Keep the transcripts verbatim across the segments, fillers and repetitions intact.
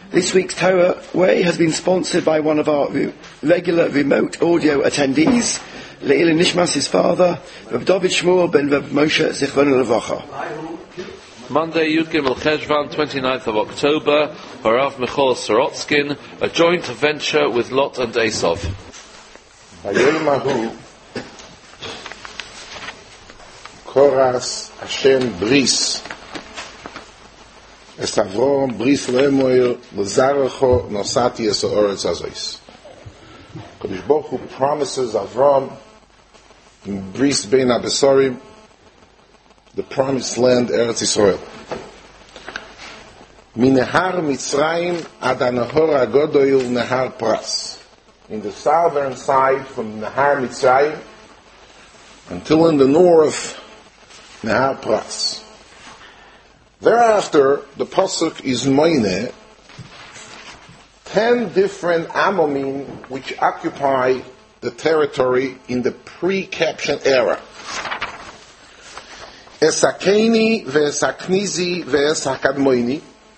This week's Torah Way has been sponsored by one of our re- regular remote audio attendees, Le'ilin Nishmas, his father, Rav David Shmuel ben Rav Moshe Zichrono Levacha. Monday, Yud Gimel Cheshvan, twenty-ninth of October, Harav Michal Sorotskin, a joint venture with Lot and Esov. Hayom Koras Hashem Bris Es Avrom Bris Lemoyer Lezarecho Nosati Es Oretz Azois. Kodesh Baruch Hu promises Avram in Bris Bein Abesorim the promised land Eretz Yisrael. Minehar Mitzrayim ad Nahor Agodoil Nehar Pras. In the southern side from Nehar Mitzrayim until in the north Nehar Pras. Thereafter, the pasuk is moine ten different Amomim which occupy the territory in the pre-caption era. Esakeni ve'esaknizi ve'esakadmoini,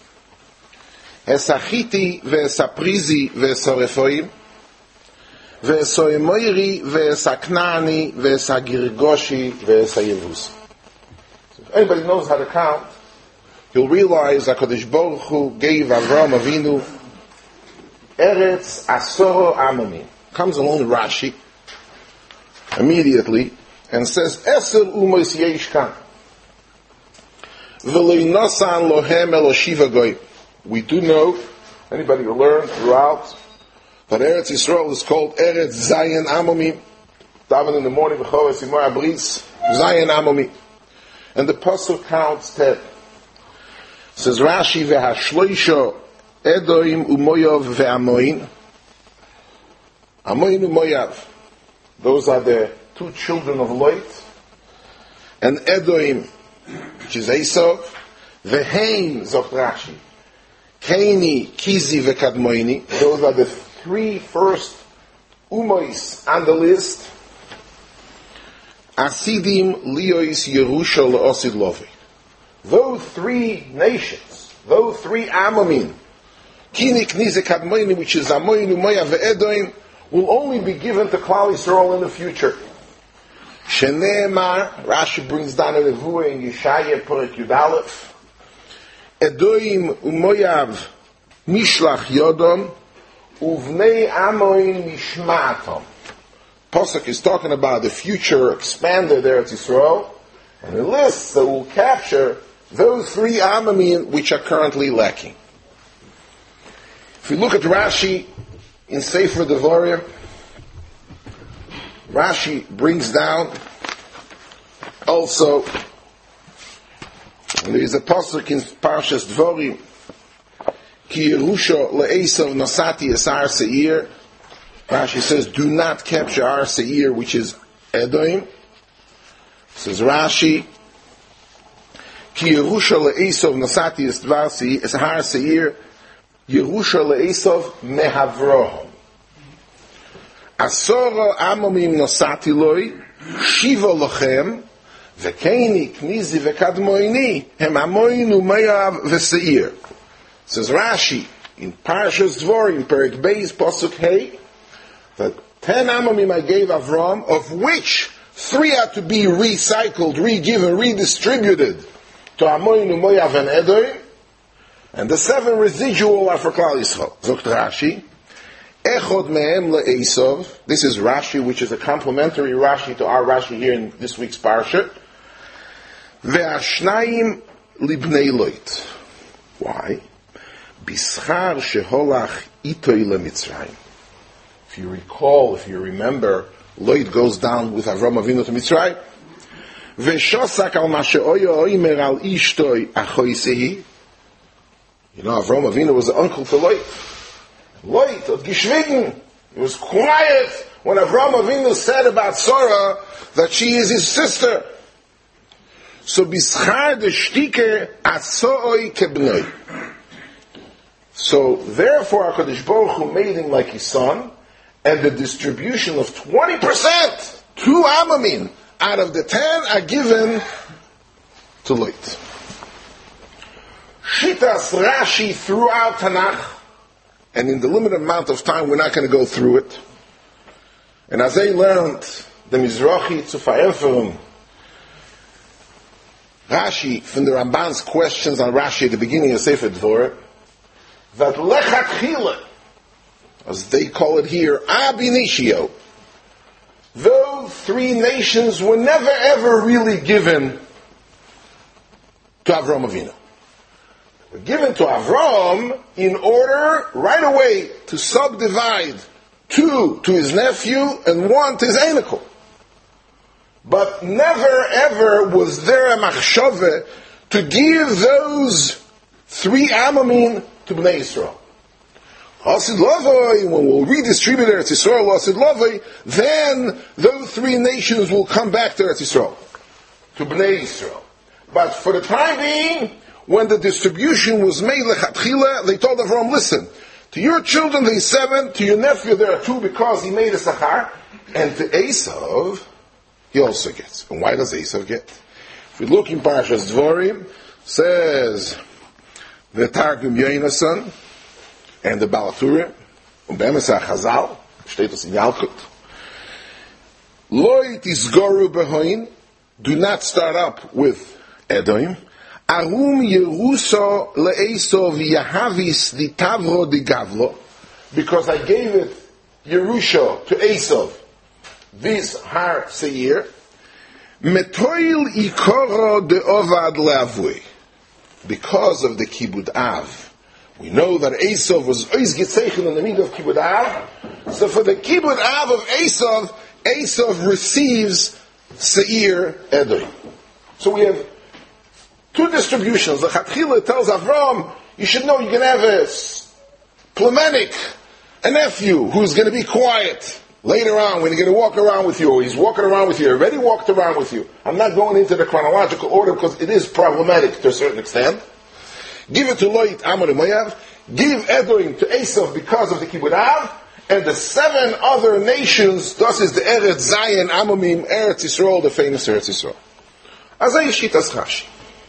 esachiti ve'esaprizi ve'esarefoim, ve'esoimoiri ve'esaknani ve'esagirgoshi ve'esayevus. If anybody knows how to count, you'll realize that Kodesh Baruch Hu gave Avram Avinu Eretz Asoro Amomim. Comes along Rashi immediately and says Eser Umois Yeishkan. We do know, anybody who learned throughout, that Eretz Yisrael is called Eretz Zayin Amomim. Daven in the morning, B'choros Yimor Abris, Zayin Amomim. And the pasuk counts ten. Says Rashi, V'hashloisho Edoim Umoyov Ve'amoin. Amoin Umoyav. Those are the two children of Lot. And Edoim, which is Esau, Veheim, Zoch Rashi, Kaini, Kizi, Vekadmoini. Those are the three first Umois on the list. Asidim, Liois, Yerusha, Le'osid Lovi. Those three nations, those three Amomim, Kini, Knize, Kadmoini, which is Amoin, Umoya, Ve'edoim, will only be given to Klal Yisrael in the future. Sheneemar, Rashi brings down a nevuah in Yeshaya, Perek Yud Aleph. Edoim umoyav mishlach yodom, uvnei amoin mishmatom. Pasuk is talking about the future expanded Eretz Yisrael, and it lists that will capture those three Amomim which are currently lacking. If you look at Rashi in Sefer Devarim, Rashi brings down also, there is a pasuk in Parshas Dvorim, Ki Yerusha le'esav nosati es Har Seir. Rashi says, do not capture Har Seir, which is Edom. Says Rashi, Ki Yerusha le'esav nosati es Dvar Seir, es Har Seir, Yerusha le'esav mehavrohom. Asoro amomim nosati loi, shiva lochem, v'keini knizi v'kadmoini, hem amoinu meyav v'seir. Says Rashi, in Parshas Dvorim, Perek Beis, Pasuk Hey, that ten amomim I gave Avram, of which three are to be recycled, re-given, redistributed to amoinu meyav and Edom, and the seven residual are for Klal Yisrael. Zokt Rashi, Echod mehem le'esov. This is Rashi, which is a complementary Rashi to our Rashi here in this week's parsha. Ve'ashnayim libnei Lot. Why? Bischar sheholach itoi leMitzrayim. If you recall, if you remember, Lot goes down with Avram Avinu to Mitzrayim. Ve'shosak al mashe'oyo oimer al ishtoi achoisehi. You know, Avram Avinu was the uncle to Lot. Lot of Gishvigen. He was quiet when Avram Avinu said about Sarah that she is his sister. So bischar de shtike asoi kebnoi. So therefore HaKadosh Baruch Hu made him like his son, and the distribution of twenty percent, two Amomim, out of the ten are given to Lot. Shitas Rashi throughout Tanakh, and in the limited amount of time, we're not going to go through it. And as I learned, the Mizrahi zu vereinfachen, Rashi, from the Ramban's questions on Rashi at the beginning of Sefer Dvorah, that lechatchila, as they call it here, ab initio, those three nations were never ever really given to Avram Avinu. They were given to Avram in order right away to subdivide two to his nephew and one to his einikel. But never ever was there a machshove to give those three amamim to Bnei Yisrael. Asid Lavoi, when we'll redistribute Eretz Yisrael, Asid Lavoi, then those three nations will come back to Eretz Yisrael, to Bnei Yisrael. But for the time being, when the distribution was made lechatchila, they told Avram, listen, to your children there are seven, to your nephew there are two because he made a sachar, and to Esav, he also gets. And why does Esav get? If we look in Parashas Dvorim, says the Targum Yonasan and the Balatura, und Be'emes HaChazal, steht das in Yalkut, Loi tisgoru behoin, do not start up with Edom, Arum Yeruso le'Esav Yahavis di Tavro di Gavlo, because I gave it Yerusha to Esav, this Har Seir, Metoil Ikoro de Ovad Leavui, because of the Kibud Av. We know that Esav was Oiz Gitzeichen in the middle of Kibud Av. So for the Kibud Av of Esav, Esav receives Seir Edom. So we have two distributions. The Chatchila tells Avram, you should know you can have a Plemenic, a nephew who's going to be quiet. Later on, when he's going to walk around with you, he's walking around with you, already walked around with you. I'm not going into the chronological order because it is problematic to a certain extent. Give it to Loit Amor Moav, give Edom to Esav because of the Kibud Av, and the seven other nations, thus is the Eretz Zion, Amomim, Eretz Yisrael, the famous Eretz Yisrael. Azay Shitas Rashi.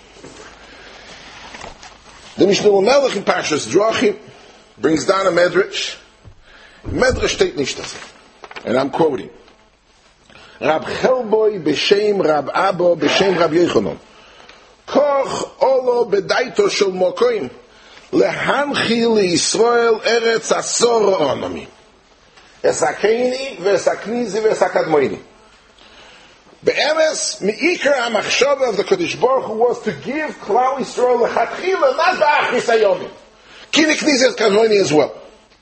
The Mishnah Melech in Parshas Drachim brings down a Medrash. Medrash steht nicht das. And I'm quoting. Rab Chelboy b'shem Rab Abo b'shem Rab Yechonon. Koch olo bedaito shel mokoim lehanchi liYisrael eretz asor onami. Esakeni ve'esaknizi ve'esakadmoini. Be'emes mi'ikar ha'machshava of the Kodesh Baruch Hu was to give Klal Yisrael lechatchila, not ba'achis hayomim. Ki niknizi ve'esakadmoini as well.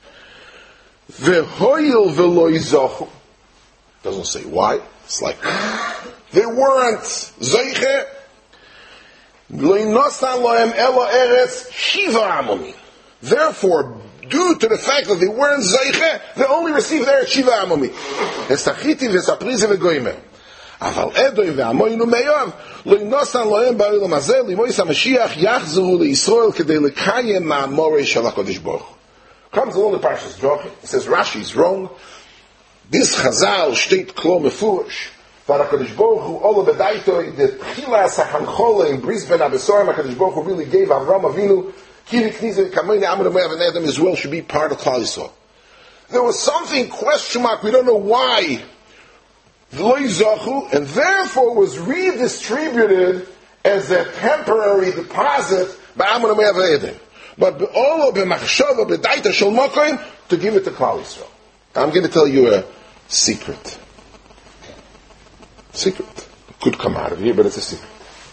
Vehoyil velo yizochu. Doesn't say why. It's like they weren't zeiche. Lo yinosan lohem elo eretz shiva amomin. Therefore, due to the fact that they weren't zeiche, they only received eretz shiva amomin. Esachiti vesaprizi vegoimer. Aval Edom ve'amoinu meyav lo yinosan lohem ba'olam hazeh limois haMashiach yachzuru leYisrael kedei lekayem ma'amorei shel HaKodesh Baruch Hu. Comes along the Parshas Drachim. It says Rashi is wrong. This Chazal steht klo mefurish. That HaKadosh Baruch Hu ola bedaitoi the Tchilas HaChanchola in Brisbane Abesorim HaKadosh Baruch Hu really gave Avram Avinu Kiri Knize Kamoini Amar Moav and Edom as well should be part of Klal Yisrael. There was something question mark. We don't know why. V'lo yizochu, and therefore was redistributed as a temporary deposit by Amar Moav and Edom. But all of b'machshava b'daita shel mokoim to give it to Klal Yisrael. I'm going to tell you a secret. Secret. It could come out of here, but it's a secret.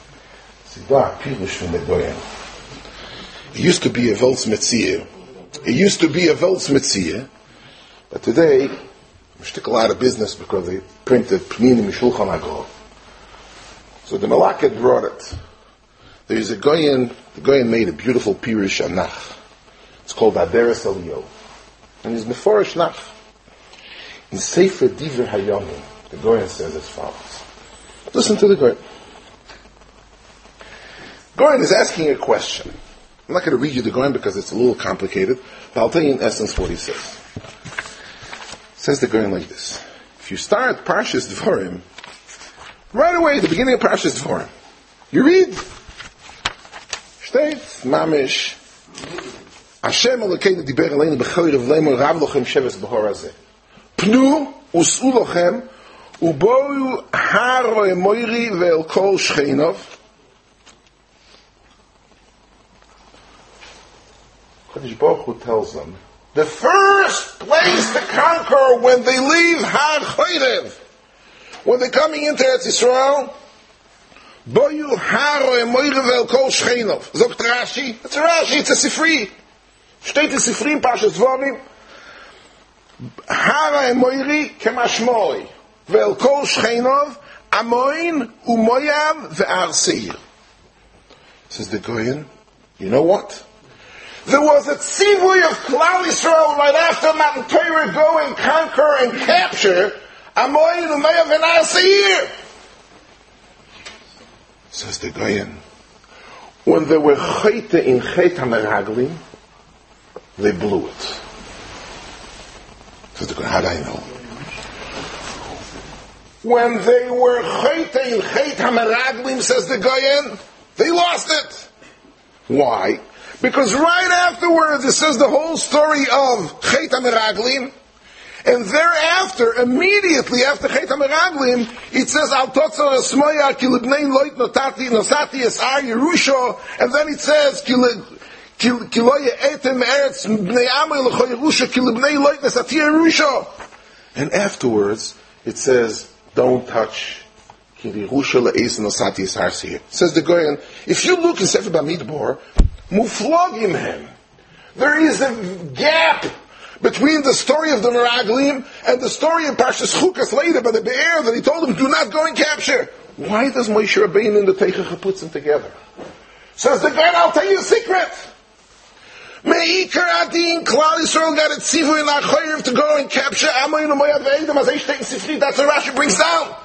It used to be a Volz Metzia. It used to be a Volz Metzia, but today we stick a lot of business because they printed Pnini Mishulchan Aruch. So the Malaket brought it. There is a Goyen, the Goyen made a beautiful Pirush Anach. It's called Aderes Eliyov. And it's Meforish Nach. In Sefer Divrei Hayomim, the Goyen says as follows. Listen to the Goyen. Goyen is asking a question. I'm not going to read you the Goyen because it's a little complicated, but I'll tell you in essence what he says. Says the Goyen like this. If you start Parshas Dvorim, right away at the beginning of Parshas Dvorim, you read Steht, mamish. Hashem Elokeinu diber aleinu b'chorev lemor rav lochem sheves b'hor hazeh. Pnu us'u lochem uboyu haro emoiri ve'el kol shchenov. Kadosh Baruch Hu tells them, the first place to conquer when they leave Har Chorev, when they're coming into Eretz Yisrael, Boyu Haro Emoire Ve'el Kol Shchenov. Zogt Rashi. It's a Rashi, it's a Sifri. Steht in Sifri in Parshas Dvarim. Haro Emoire Kemashmoi. Ve'el Kol Shchenov, Amoin Umoyav Ve'ar Seir. Says the Goyen, you know what? There was a tzivui of Klal Yisrael right after Matan Torah go and conquer and capture Amoin Umoyav Ve'ar Seir. Says the Goyen, when they were chayte in Chet HaMeraglim, they blew it. Says the Goyen, how do I know? When they were chayte in Chet HaMeraglim, says the Goyen, they lost it. Why? Because right afterwards it says the whole story of Chet HaMeraglim, and thereafter, immediately after Chet HaMeraglim, it says, Al Totzor Esmoya, Ki Libnei Loit Notati, Nosati Esar Yerusha, and then it says, Ki Lo Ye'etem Eretz Bnei Amri L'cho Yerusha, Ki Libnei Loit Nosati Yerusha. And afterwards, it says, don't touch Ki Yerusha Le'ez Nosati Esar Seir. Says the Goyen, if you look in Sefer Bamidbar, Muflogim hem, there is a gap between the story of the Meraglim and the story of Parshas Chukas later by the Be'er that he told them, do not go and capture. Why does Moshe Rabbeinu in the Teichach puts them together? Says the guy, I'll tell you a secret. Me'ikar adin, Klal Yisrael got a tzivu in Achoyev to go and capture Amoyin Umoyav Ve'edem, as Eish Tekin Sifri, that's what Rashi brings down.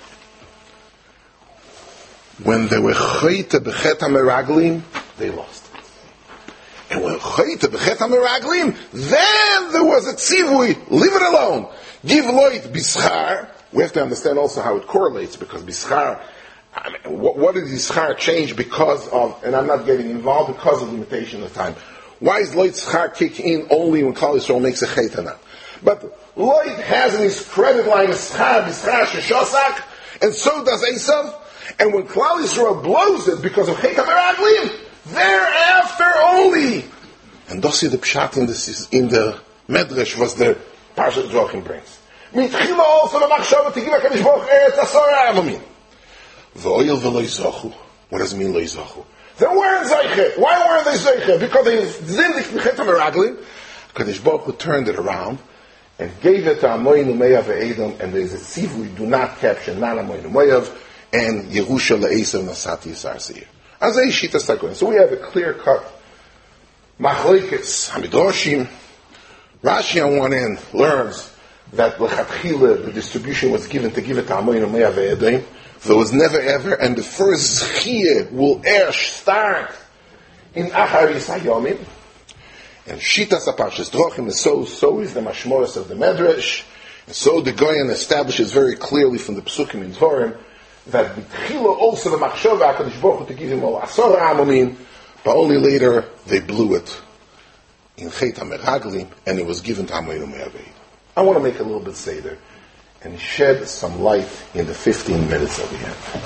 When they were chayte b'chet HaMeraglim, they lost. And when chayte b'chet HaMeraglim, then there was a tzivui, leave it alone. Give loit bischar. We have to understand also how it correlates, because bischar, I mean, what, what did bischar change because of, and I'm not getting involved, because of limitation of time. Why is loit schar kick in only when Klal Yisrael makes a chaytana? But loit has in his credit line schar, bischar, sheshosak, and so does Esav. And when Klal Yisrael blows it because of Chet HaMeraglim, thereafter only. And Dossi the Pshat in the, in the Medrash was the Parshat Dvorim brings. Mitchila also the Machshava to give a Kadosh Baruch Eretz Asora Amamin. V'oyel v'lo yizochu. What does it mean lo yizochu? They weren't Zeiche. Why weren't they Zeiche? Because they zindik Chet HaMeraglim. Kadosh Baruch Hu turned it around and gave it to Amoyin Umeyav Ve'edom, and there's a tzivui, do not capture, not Amoyin Umeyav, and Yerusha Le'esav Nasati Yisar Seir. As a Shita Sakoin. So we have a clear cut Machlekes Hamidrashim. Rashi on one end learns that L'chatchila, the distribution was given to give it to Amoyin Umeyav Ve'edom. There was never ever, and the first Zchiyah will ersh start in Achar Yisayomim. And Shita Saparshas Drochim, so, so is the Mashmoras of the Medrash. And so the Goyen establishes very clearly from the Psukim in Dvorim that B'tchila also the Machshava HaKadosh Baruch Hu to give him all Asor Amomin, but only later they blew it in Chet HaMeraglim, and it was given to Amoyin Umeyav Ve'edom. I want to make a little bit seder and shed some light in the fifteen minutes that we have.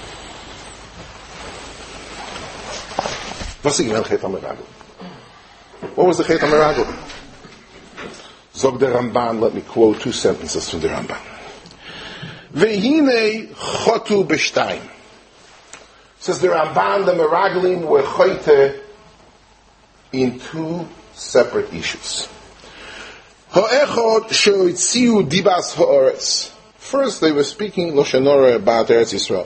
What's the Chet HaMeraglim? What was the Chet HaMeraglim? Zog the Ramban, let me quote two sentences from the Ramban. Vehine chotu b'shtayim. Says the Ramban, the Meraglim were chote in two separate issues. Ha'echod she'otziu dibas ha'oretz. First, they were speaking Lashon Hara about Eretz Yisrael.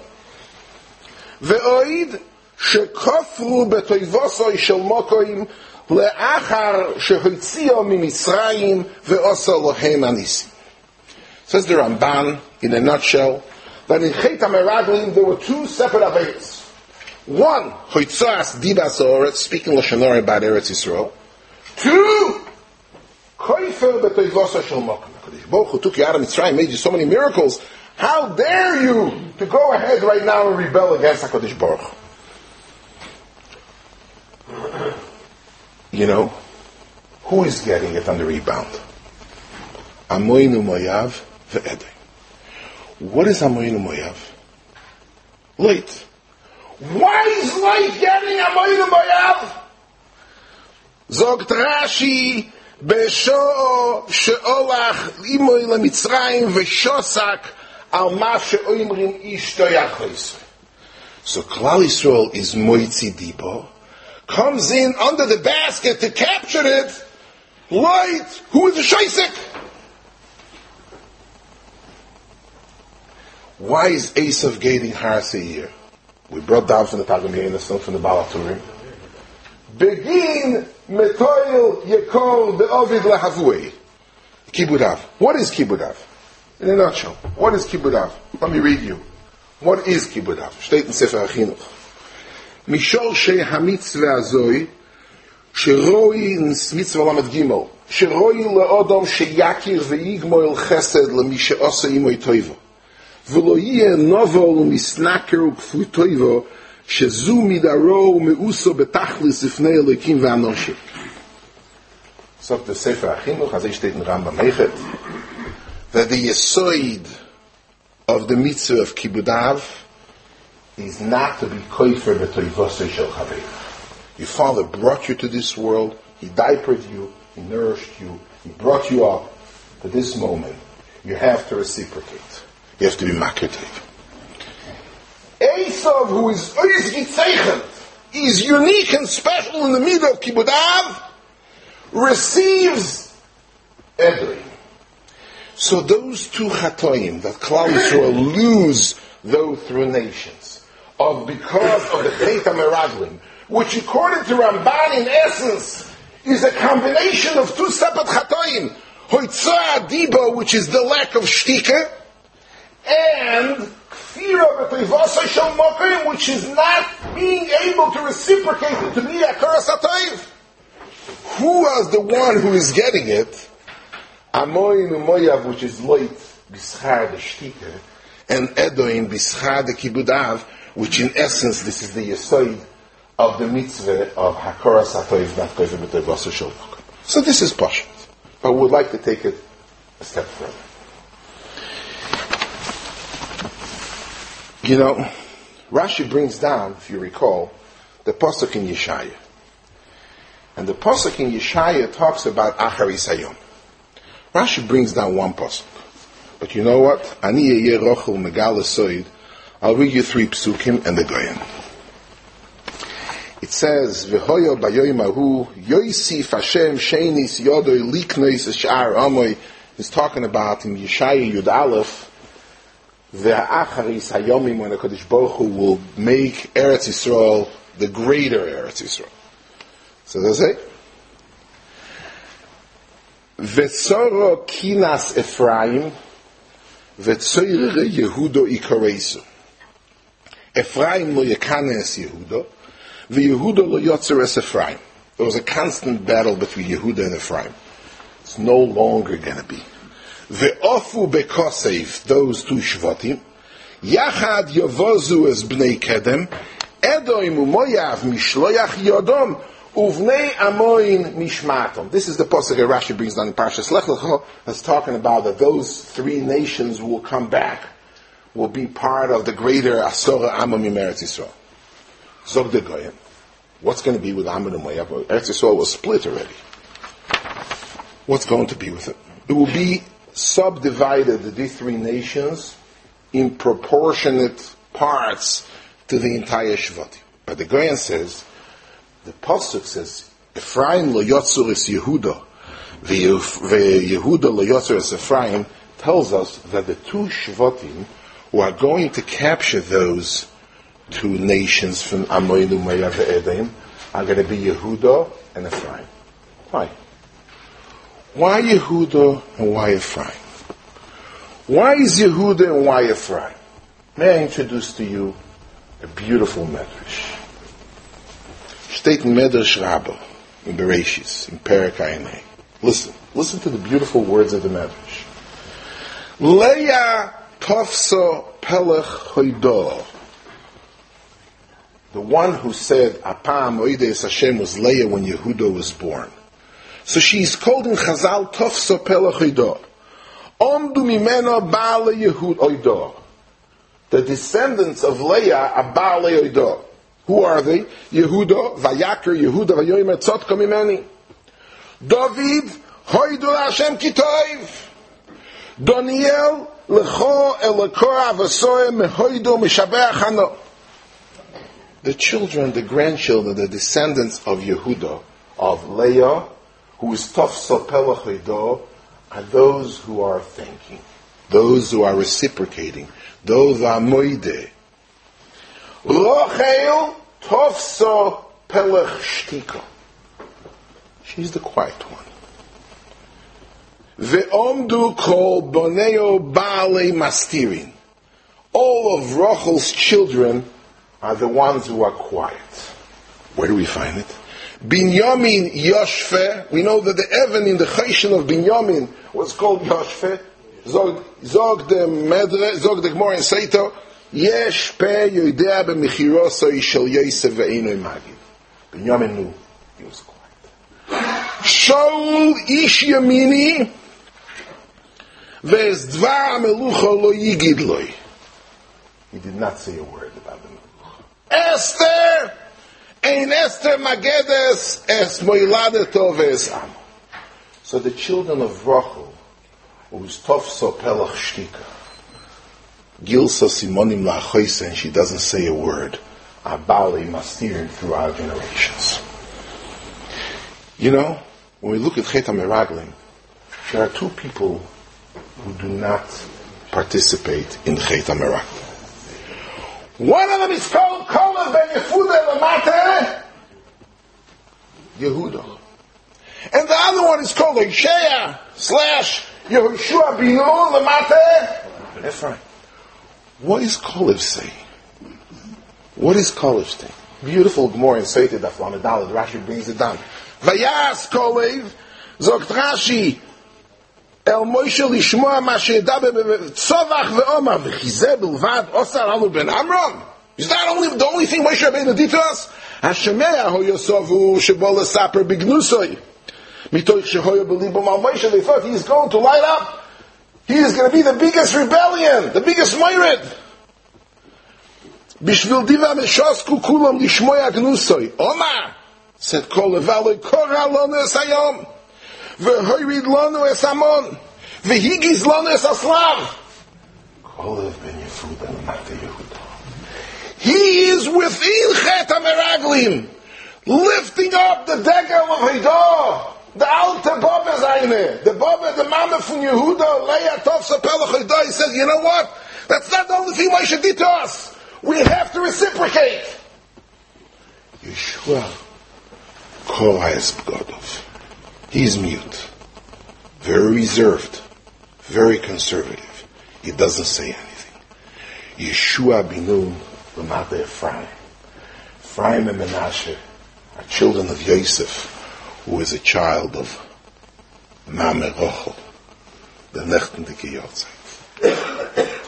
Ve'oid she'kofru b'toivosoi shel mokoim le'achar she'hotzio miMitzrayim ve'osa lohem anisim. Says the Ramban, in a nutshell, that in Chet HaMeraglim there were two separate averos. One, Hoitzas Dibas Ha'oretz, speaking Lashon Hara about Eretz Yisrael. Two, Koifer B'toivosa Shel Mokum. Baruch Hu took you out of Mitzrayim, made you so many miracles. How dare you to go ahead right now and rebel against HaKadosh Baruch Hu? you know, who is getting it on the rebound? Amoinu Moav ve'Edom. What is Amoinu Moav? Late. Why is Late getting Amoinu Moav? Zogt Rashi Besho she'olach imoy leMitzrayim ve'shosak al ma she'oimrim ishto yachois. So Klal Yisrael is Moitzi Dibo, comes in under the basket to capture it. Light, who is the Shaisik? Why is Esav getting Har Seir? We brought down from the Targum Yonason, from the Baal HaTurim. Begin metoil yekol be'ovid lahavui. Kibud Av. What is Kibud Av? In a nutshell, what is Kibud Av? Let me read you. What is Kibud Av? Steht in Sefer HaChinuch. Mishol shei hamitzvah azoi sheroi in mitzvah lamed gimel sheroi le'odom sheyakir ve'yigmoil chesed lemi she'osa imoy toivo v'lo yeh novo u'misnaker u'kfu toivo shezu midaro u'meuso betachlis ifnei elokim ve'anoshim. So the Sefer HaChinuch, as it steht in Rambam Mechet, that the yesoid of the mitzvah of Kibud Av is not to be koifer b'toivosei shel chaveirach. Your father brought you to this world, he diapered you, he nourished you, he brought you up to this moment. You have to reciprocate. You have to be maketiv. Esav, who is oiz gitzeichen, is unique and special in the middle of Kibud Av, receives Edom. So those two chatoim that Klal Yisrael lose though through nations, of because of the Chet HaMeraglim, which according to Ramban in essence is a combination of two separate chatoim, Hoitzah Adiba, which is the lack of shtika, and Kfira B'Toivosei Shel Mokim, which is not being able to reciprocate it to be Akaras HaToiv. Who was the one who is getting it? Amoin Umoyav, which is Loit B'Schar the Shtika, and Edoim B'Schar the Kibud Av, which in essence this is the Yesoid of the mitzvah of Hakaras HaToiv, not Koiv B'Toivosei Shel Mokim. So this is Pashut, but we would like to take it a step further. You know, Rashi brings down, if you recall, the Pasuk in Yeshaya. And the Pasuk in Yeshaya talks about Acharis Hayom. Rashi brings down one Pasuk. But you know what? Ani yeh rochel megal esoid. I'll read you three psukim and the Goyen. It says, V'hoyo bayoyim ahu, yoisif Hashem sheinis yodoi liknois sh'ar amoy. He's talking about in Yeshaya Yud Aleph, Ve'acharis hayomim, when the Kodesh Baruch Hu will make Eretz Yisrael the greater Eretz Yisrael. So does it? Ve'tzoro kinas Ephraim, ve'tzoire Yehudo ikareisu. Ephraim lo yekanes Yehudo, ve'Yehudo lo yotzeres Ephraim. There was a constant battle between Yehuda and Ephraim. It's no longer going to be. Ve'ofu bekosev, those two shvatim, yachad yovozu es bnei kedem, Edoim umoyav mishloyach yodom, uvnei amoin mishmatom. This is the pasuk that Rashi brings down in Parshas Lech Lecha, that's talking about that those three nations will come back, will be part of the greater Asora Amam in Eretz Yisrael. Zog de Goyim. What's going to be with Ammon and Moav? Eretz Yisrael was split already. What's going to be with it? It will be subdivided, these three nations, in proportionate parts to the entire Shvatim. But the Goyen says, the Pasuk says, Ephraim lo yotzur es Yehuda, ve'Yehuda lo yotzur es Ephraim, tells us that the two Shvatim who are going to capture those two nations from Amoin Umoyav ve'Edom are going to be Yehuda and Ephraim. Why? Why Yehuda and why Ephraim? Why is Yehuda and why Ephraim? May I introduce to you a beautiful medrash. Steht in Medrash Rabbah, in Bereshis, in Perek Ayin. Listen, listen to the beautiful words of the medrash. Leah tofso pelech hoido. the one who said, Apam Oides Hashem was Leah when Yehuda was born. So she's called in Chazal Tofso Pelach Oido. Omdu Mimeno Baale Yehud Oido. The descendants of Leah are Baale Oido. Who are they? Yehuda, Vayakar, Yehuda, Vayoymer, Tzotko Mimeni. David, Hoidu Hashem Kitoiv. Doniel, Lecho, Elokor, Avasoy, Mehoidu, Mishabeach Hano. The children, the grandchildren, the descendants of Yehuda, of Leah, who is Tofso Pelach Oido, are those who are thanking, those who are reciprocating, those are moide. Rochel Tofso Pelach Shtika. She's the quiet one. Ve'omdu kol boneo ba'alei mastirin. All of Rachel's children are the ones who are quiet. Where do we find it? Binyamin Yoshfe. We know that the Evan in the Choshen of Binyamin was called Yoshfe. Zog, zog the Medre, zog the Gemara in Seito. Yesh pe yoidea b'mechirosoi shel Yosef ve'enoi magid. Binyamin knew he was quiet. Shaul ish yamini ve'ez dvar melucha lo yigid loi. He did not say a word about the melucha. Esther ein Esther magedes es moiladeto ve'ez amo. So the children of Rachel, who's tofso pelach shtika, Gilsa Simonim La'achoyse, and she doesn't say a word. Abali Mastir throughout generations. You know, when we look at Chet HaMeraglim, there are two people who do not participate in Chet HaMeraglim. One of them is called Kolev ben Yehuda Lamate Yehuda. And the other one is called Isaiah slash Yehoshua Binu Lamate Ephraim. What is Kolev say? What is Kolev say? Beautiful Gemara in Seite Daf Lamed Daled. Rashi brings it down. Vayas Kolev zogt Rashi El Moshe lishmoa ma she'edaber tzovach ve'omar v'chizeh bilvad osar anu ben Amram. Is that only the only thing Moshe Rabbeinu did to us? Hashemea ho yosovu shebo lesaper bignusoi mitoich shehoyo belibo mal Moshe. They thought he's going to light up. He is going to be the biggest rebellion, the biggest moirid. Bishvil diva meshosku kulam lishmoya gnusoi. Omar said kol levaloi kora lonu es hayom vehoyrid lonu es amon vehigiz lonu es aslav. Kolev ben Yehuda lamate Yehuda. He is within Chet HaMeraglim, lifting up the degel of Haidah. The alte Bobbe Zayne, the Bobbe, the Mama from Yehuda, Leah Tofsa Pelach Haidah, he says, you know what? That's not the only thing Moshe did to us. We have to reciprocate. Yeshua Korais B'Godov. He's mute, very reserved, very conservative. He doesn't say anything. Yeshua Binu Lamate Ephraim. Ephraim and Menashe are children of Yosef, who is a child of Mame Rochel, the Nechtendike Yotzeit.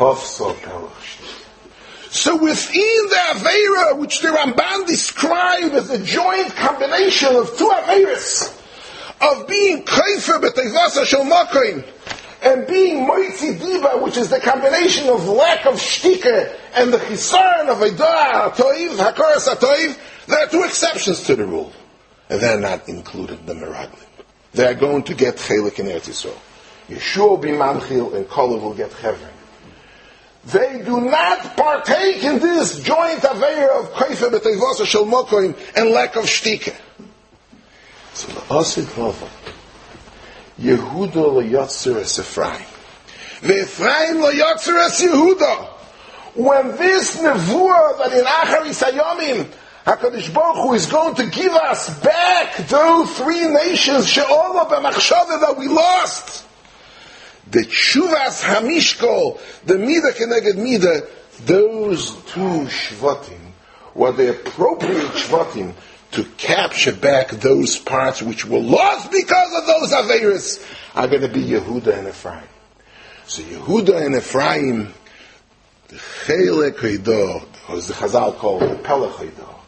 So within the Aveira, which the Ramban described as a joint combination of two Aveiras, of being Kaifer B'Teivasa Shel Makoim, and being Moitzi Diva, which is the combination of lack of Shtika and the Chisarn of Eidah HaToiv, Hakoras HaToiv, there are two exceptions to the rule. And they're not included in the Meraglim. They're going to get Chelik in Eretz Yisrael. Yeshua will be Manchil and Kolev will get Chevron. They do not partake in this joint Aveira of Kaifer B'Teivasa Shel Mokoim and lack of Shtika. So the Osid Lova, Yehuda lo Yotzer es Ephraim. Ve'Ephraim lo Yotzer es Yehuda. When this Nevuah that in Achar Yisayomim, HaKadosh Baruch Hu is going to give us back those three nations, She'olah b'machshava, that we lost. The Tshuvas Hamishkol, the Mida Keneged Mida, those two Shvatim were the appropriate Shvatim to capture back those parts which were lost because of those Aveiros, are going to be Yehuda and Ephraim. So Yehuda and Ephraim, the Chelek Haidah, as the Chazal called the Pelech Haidah,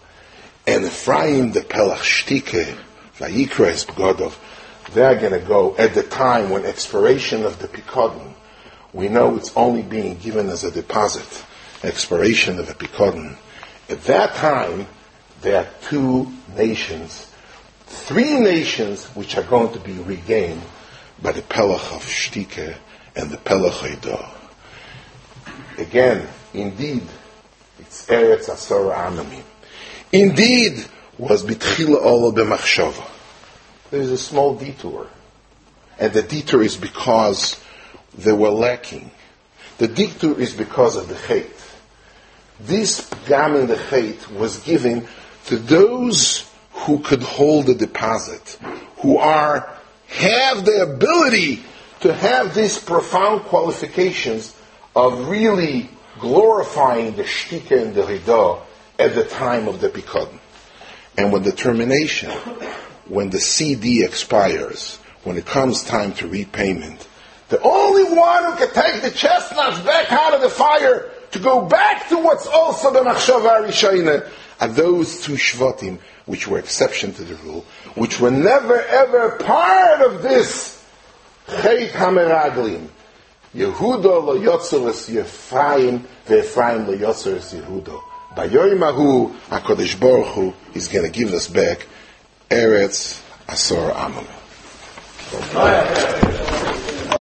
and Ephraim the Pelach Shtike, Vayikra is Bgodov, they're going to go at the time when expiration of the Pikodin, we know it's only being given as a deposit, expiration of a Pikodin. At that time, there are two nations, three nations which are going to be regained by the Pelach of Shtike and the Pelach Eidah. Again, indeed, it's Eretz Asor Amamim. Indeed, was B'tchila Ola B'machshava. There's a small detour. And the detour is because they were lacking. The detour is because of the hate. This gam in the hate was given to those who could hold the deposit, who are have the ability to have these profound qualifications of really glorifying the Shtika and the Hidah at the time of the Pikodin. And when the termination, when the C D expires, when it comes time to repayment, the only one who can take the chestnuts back out of the fire to go back to what's also the Machshava Rishayna are those two Shvatim, which were exception to the rule, which were never ever part of this Chet HaMeraglim. Yehuda lo yotzer es Ephraim, ve'Ephraim lo yotzer es Yehuda. By Yorim Ahu, HaKadosh Baruch Hu is going to give us back Eretz Asor Amam.